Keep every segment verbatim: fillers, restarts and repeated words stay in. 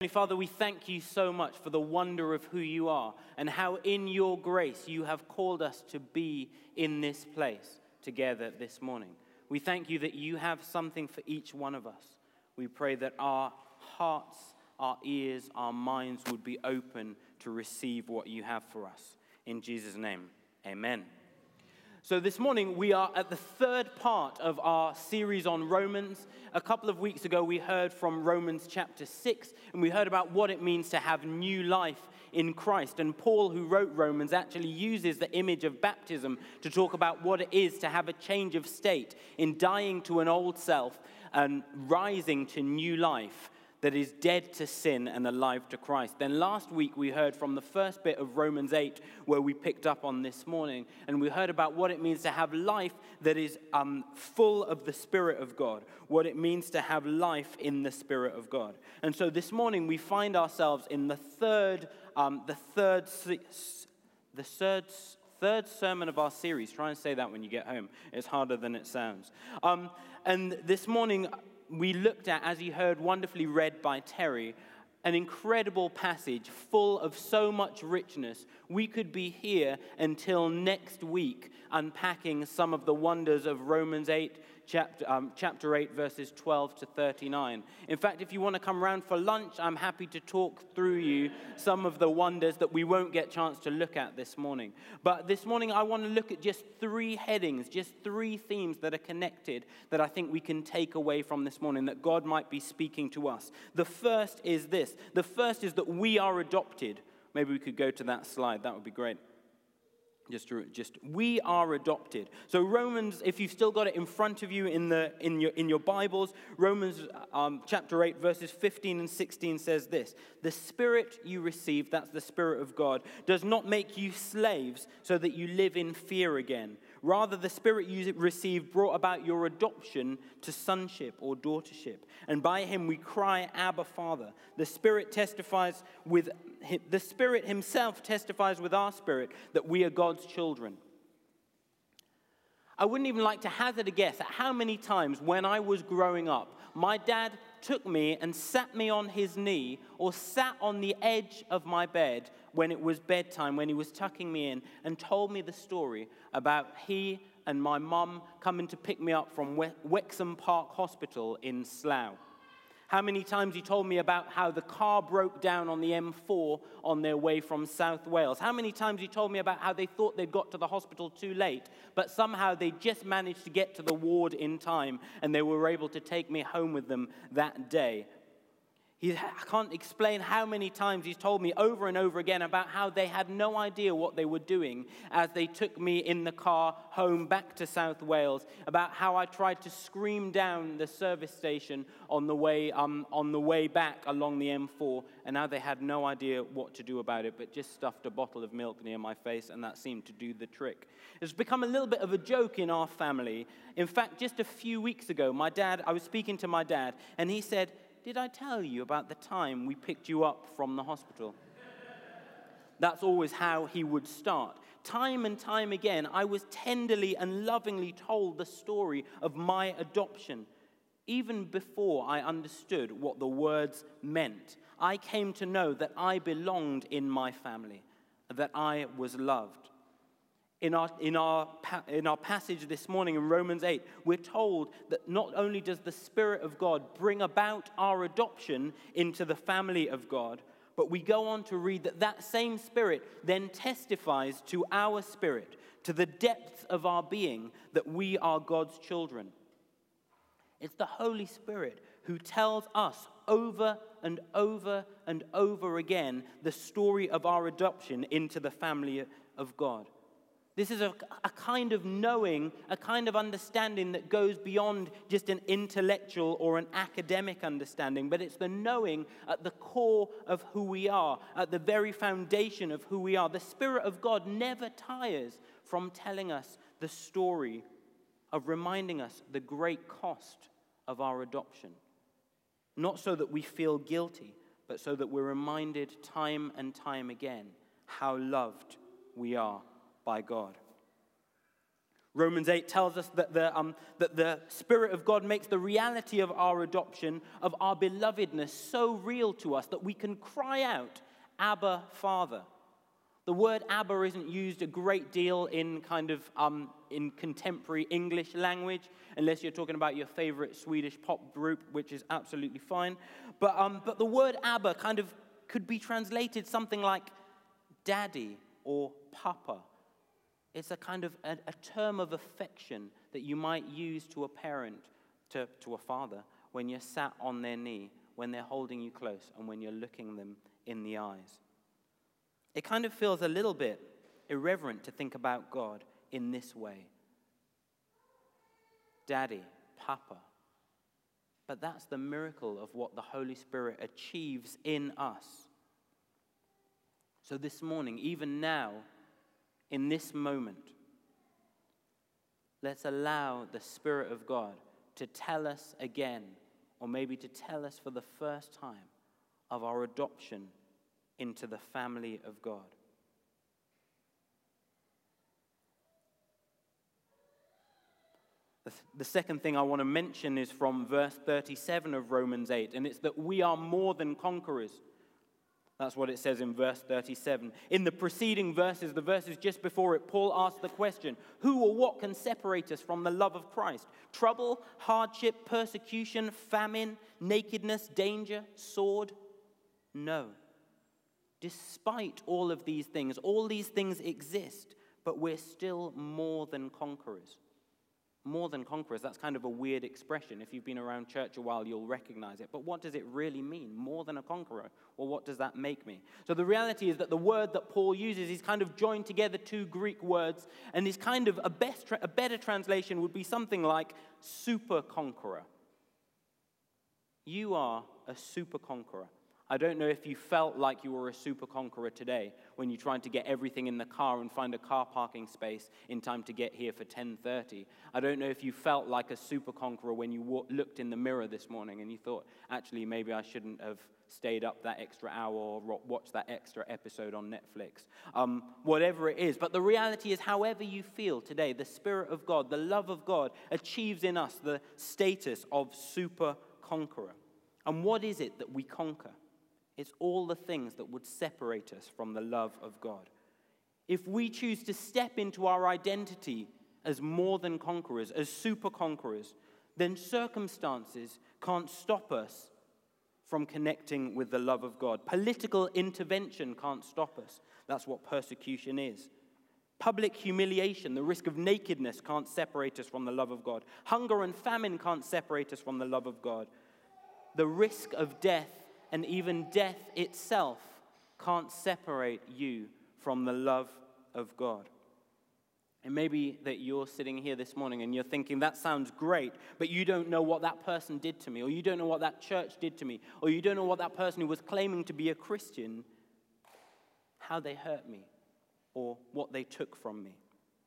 Father, we thank you so much for the wonder of who you are and how in your grace you have called us to be in this place together this morning. We thank you that you have something for each one of us. We pray that our hearts, our ears, our minds would be open to receive what you have for us. In Jesus' name, amen. So this morning we are at the third part of our series on Romans. A couple of weeks ago we heard from Romans chapter six, and we heard about what it means to have new life in Christ. And Paul, who wrote Romans, actually uses the image of baptism to talk about what it is to have a change of state in dying to an old self and rising to new life that is dead to sin and alive to Christ. Then last week we heard from the first bit of Romans eight where we picked up on this morning, and we heard about what it means to have life that is um, full of the Spirit of God, what it means to have life in the Spirit of God. And so this morning we find ourselves in the third, um, the third, the third, third sermon of our series. Try and say that when you get home. It's harder than it sounds. Um, and this morning we looked at, as you heard wonderfully read by Terry, an incredible passage full of so much richness. We could be here until next week unpacking some of the wonders of Romans eight, chapter, um, chapter eight, verses twelve to thirty-nine. In fact, if you want to come round for lunch, I'm happy to talk through you some of the wonders that we won't get a chance to look at this morning. But this morning, I want to look at just three headings, just three themes that are connected that I think we can take away from this morning, that God might be speaking to us. The first is this. The first is that we are adopted. Maybe we could go to that slide. That would be great. Just, just, we are adopted. So Romans, if you've still got it in front of you in the in your in your Bibles, Romans um, chapter eight, verses fifteen and sixteen says this: "The Spirit you receive, that's the Spirit of God, does not make you slaves, so that you live in fear again. Rather, the Spirit you received brought about your adoption to sonship or daughtership, and by Him we cry, Abba, Father. The Spirit testifies with the Spirit Himself testifies with our spirit that we are God's children." I wouldn't even like to hazard a guess at how many times when I was growing up, my dad took me and sat me on his knee or sat on the edge of my bed when it was bedtime, when he was tucking me in, and told me the story about he and my mum coming to pick me up from We- Wexham Park Hospital in Slough. How many times he told me about how the car broke down on the M four on their way from South Wales. How many times he told me about how they thought they'd got to the hospital too late, but somehow they just managed to get to the ward in time and they were able to take me home with them that day. He, I can't explain how many times he's told me over and over again about how they had no idea what they were doing as they took me in the car home back to South Wales, about how I tried to scream down the service station on the way um, on the way back along the M four, and how they had no idea what to do about it, but just stuffed a bottle of milk near my face, and that seemed to do the trick. It's become a little bit of a joke in our family. In fact, just a few weeks ago, my dad, I was speaking to my dad, and he said, "Did I tell you about the time we picked you up from the hospital?" That's always how he would start. Time and time again, I was tenderly and lovingly told the story of my adoption. Even before I understood what the words meant, I came to know that I belonged in my family, that I was loved. In our, in, our, in our passage this morning in Romans eight, we're told that not only does the Spirit of God bring about our adoption into the family of God, but we go on to read that that same Spirit then testifies to our spirit, to the depths of our being, that we are God's children. It's the Holy Spirit who tells us over and over and over again the story of our adoption into the family of God. This is a, a kind of knowing, a kind of understanding that goes beyond just an intellectual or an academic understanding, but it's the knowing at the core of who we are, at the very foundation of who we are. The Spirit of God never tires from telling us the story, of reminding us the great cost of our adoption. Not so that we feel guilty, but so that we're reminded time and time again how loved we are by God. Romans eight tells us that the, um, that the Spirit of God makes the reality of our adoption, of our belovedness, so real to us that we can cry out, Abba, Father. The word Abba isn't used a great deal in kind of um, in contemporary English language, unless you're talking about your favorite Swedish pop group, which is absolutely fine. But um, but the word Abba kind of could be translated something like daddy or papa. It's a kind of a, a term of affection that you might use to a parent, to, to a father, when you're sat on their knee, when they're holding you close, and when you're looking them in the eyes. It kind of feels a little bit irreverent to think about God in this way. Daddy, Papa. But that's the miracle of what the Holy Spirit achieves in us. So this morning, even now, in this moment, let's allow the Spirit of God to tell us again, or maybe to tell us for the first time, of our adoption into the family of God. The second thing I want to mention is from verse thirty-seven of Romans eight, and it's that we are more than conquerors. That's what it says in verse thirty-seven. In the preceding verses, the verses just before it, Paul asks the question, who or what can separate us from the love of Christ? Trouble, hardship, persecution, famine, nakedness, danger, sword? No. Despite all of these things, all these things exist, but we're still more than conquerors. More than conquerors, that's kind of a weird expression. If you've been around church a while, you'll recognize it. But what does it really mean? More than a conqueror? Well, what does that make me? So the reality is that the word that Paul uses is kind of joined together two Greek words, and is kind of a, best, a better translation would be something like super conqueror. You are a super conqueror. I don't know if you felt like you were a super conqueror today when you tried to get everything in the car and find a car parking space in time to get here for ten thirty. I don't know if you felt like a super conqueror when you w- looked in the mirror this morning and you thought, actually, maybe I shouldn't have stayed up that extra hour or ro- watched that extra episode on Netflix. Um, whatever it is. But the reality is, however you feel today, the Spirit of God, the love of God, achieves in us the status of super conqueror. And what is it that we conquer? It's all the things that would separate us from the love of God. If we choose to step into our identity as more than conquerors, as super conquerors, then circumstances can't stop us from connecting with the love of God. Political intervention can't stop us. That's what persecution is. Public humiliation, the risk of nakedness can't separate us from the love of God. Hunger and famine can't separate us from the love of God. The risk of death and even death itself can't separate you from the love of God. It may be that you're sitting here this morning and you're thinking, that sounds great, but you don't know what that person did to me, or you don't know what that church did to me, or you don't know what that person who was claiming to be a Christian, how they hurt me, or what they took from me.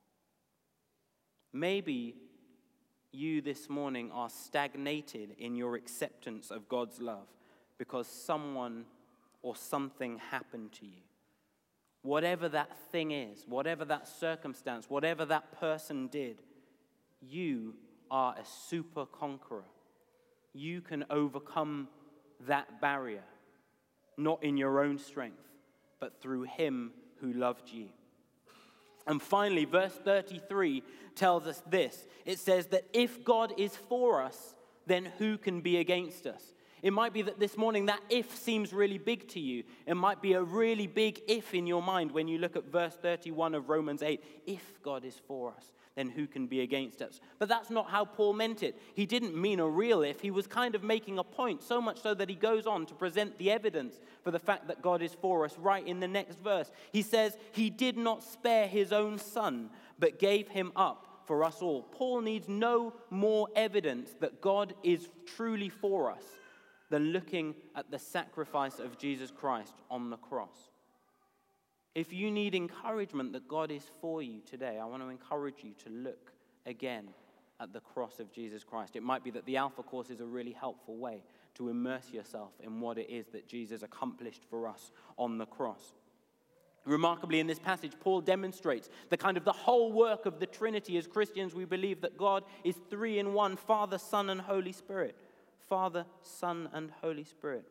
Maybe you this morning are stagnated in your acceptance of God's love, because someone or something happened to you. Whatever that thing is, whatever that circumstance, whatever that person did, you are a super conqueror. You can overcome that barrier, not in your own strength, but through him who loved you. And finally, verse thirty-three tells us this. It says that if God is for us, then who can be against us? It might be that this morning that if seems really big to you. It might be a really big if in your mind when you look at verse thirty-one of Romans eight. If God is for us, then who can be against us? But that's not how Paul meant it. He didn't mean a real if. He was kind of making a point, so much so that he goes on to present the evidence for the fact that God is for us right in the next verse. He says, he did not spare his own son, but gave him up for us all. Paul needs no more evidence that God is truly for us than looking at the sacrifice of Jesus Christ on the cross. If you need encouragement that God is for you today, I want to encourage you to look again at the cross of Jesus Christ. It might be that the Alpha course is a really helpful way to immerse yourself in what it is that Jesus accomplished for us on the cross. Remarkably, in this passage, Paul demonstrates the kind of the whole work of the Trinity. As Christians, we believe that God is three in one: Father, Son, and Holy Spirit. Father, Son, and Holy Spirit.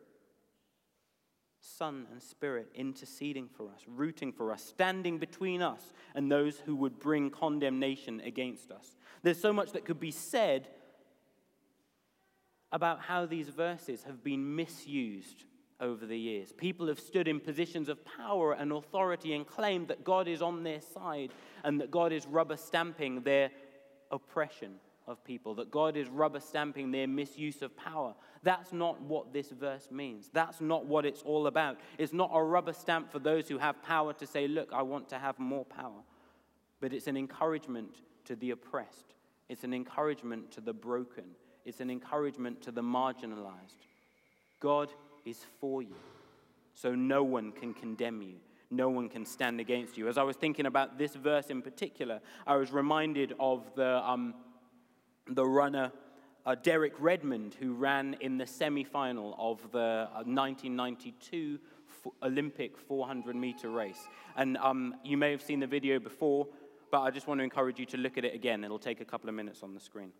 Son and Spirit interceding for us, rooting for us, standing between us and those who would bring condemnation against us. There's so much that could be said about how these verses have been misused over the years. People have stood in positions of power and authority and claimed that God is on their side and that God is rubber stamping their oppression of people, that God is rubber stamping their misuse of power. That's not what this verse means. That's not what it's all about. It's not a rubber stamp for those who have power to say, look, I want to have more power. But it's an encouragement to the oppressed. It's an encouragement to the broken. It's an encouragement to the marginalized. God is for you, so no one can condemn you. No one can stand against you. As I was thinking about this verse in particular, I was reminded of the um, the runner uh, Derek Redmond, who ran in the semi-final of the uh, nineteen ninety-two f- Olympic four hundred meter race. And um, you may have seen the video before, but I just want to encourage you to look at it again. It'll take a couple of minutes on the screen.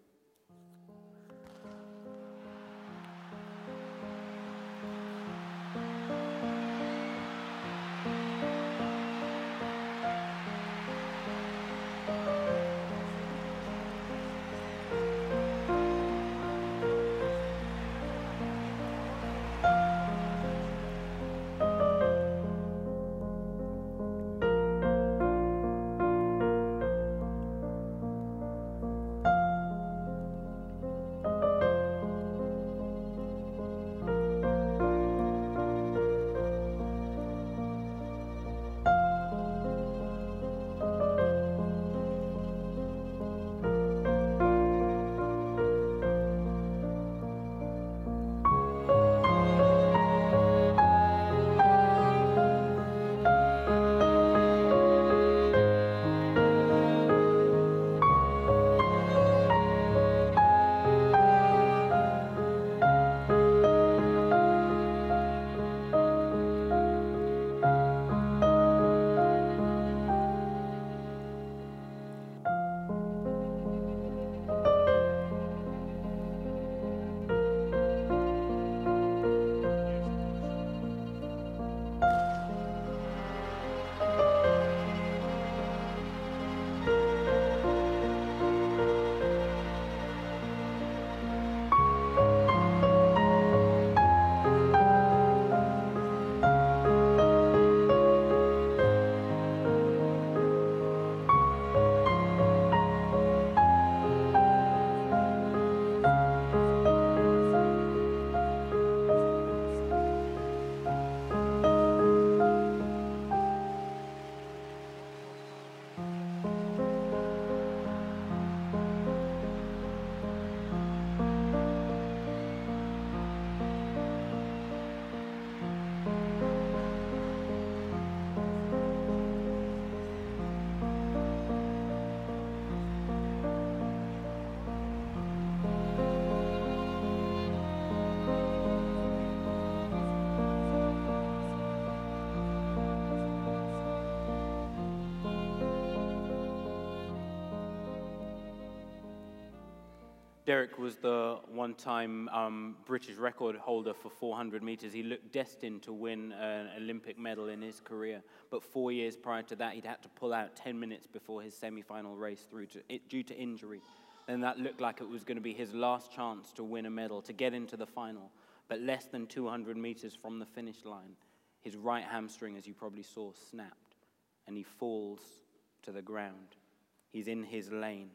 Derek was the one-time um, British record holder for four hundred meters. He looked destined to win an Olympic medal in his career, but four years prior to that, he'd had to pull out ten minutes before his semi-final race through to, it, due to injury. And that looked like it was going to be his last chance to win a medal, to get into the final. But less than two hundred meters from the finish line, his right hamstring, as you probably saw, snapped, and he falls to the ground. He's in his lane.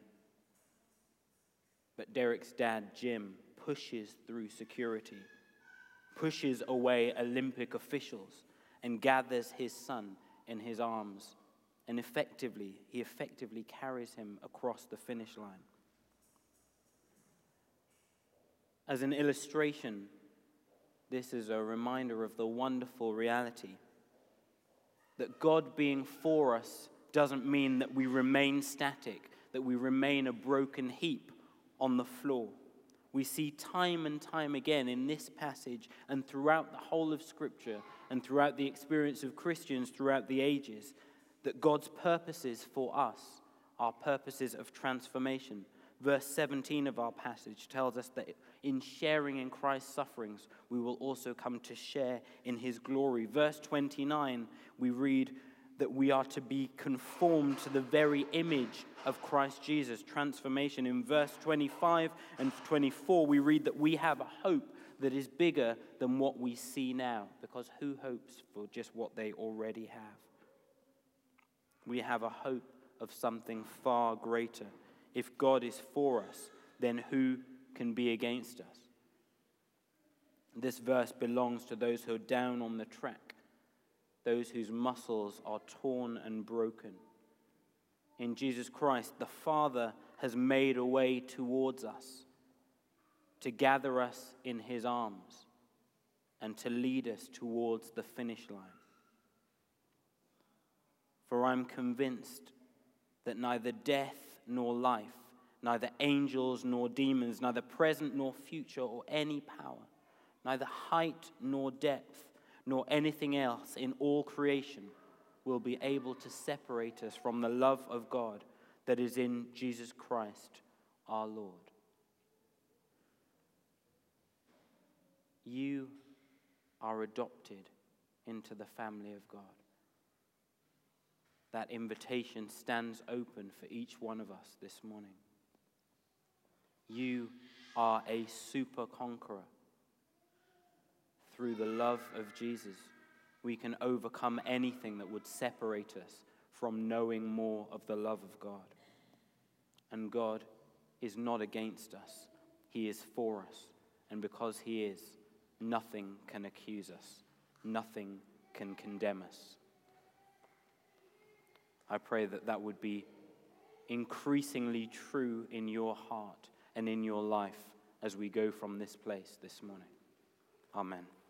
But Derek's dad, Jim, pushes through security, pushes away Olympic officials, and gathers his son in his arms. And effectively, he effectively carries him across the finish line. As an illustration, this is a reminder of the wonderful reality that God being for us doesn't mean that we remain static, that we remain a broken heap on the floor. We see time and time again in this passage and throughout the whole of Scripture and throughout the experience of Christians throughout the ages that God's purposes for us are purposes of transformation. Verse seventeen of our passage tells us that in sharing in Christ's sufferings, we will also come to share in his glory. Verse twenty-nine, we read that we are to be conformed to the very image of Christ Jesus, transformation. In verse twenty-five and twenty-four, we read that we have a hope that is bigger than what we see now, because who hopes for just what they already have? We have a hope of something far greater. If God is for us, then who can be against us? This verse belongs to those who are down on the track, those whose muscles are torn and broken. In Jesus Christ, the Father has made a way towards us to gather us in his arms and to lead us towards the finish line. For I'm convinced that neither death nor life, neither angels nor demons, neither present nor future or any power, neither height nor depth, nor anything else in all creation will be able to separate us from the love of God that is in Jesus Christ our Lord. You are adopted into the family of God. That invitation stands open for each one of us this morning. You are a super conqueror. Through the love of Jesus, we can overcome anything that would separate us from knowing more of the love of God. And God is not against us. He is for us. And because he is, nothing can accuse us. Nothing can condemn us. I pray that that would be increasingly true in your heart and in your life as we go from this place this morning. Amen.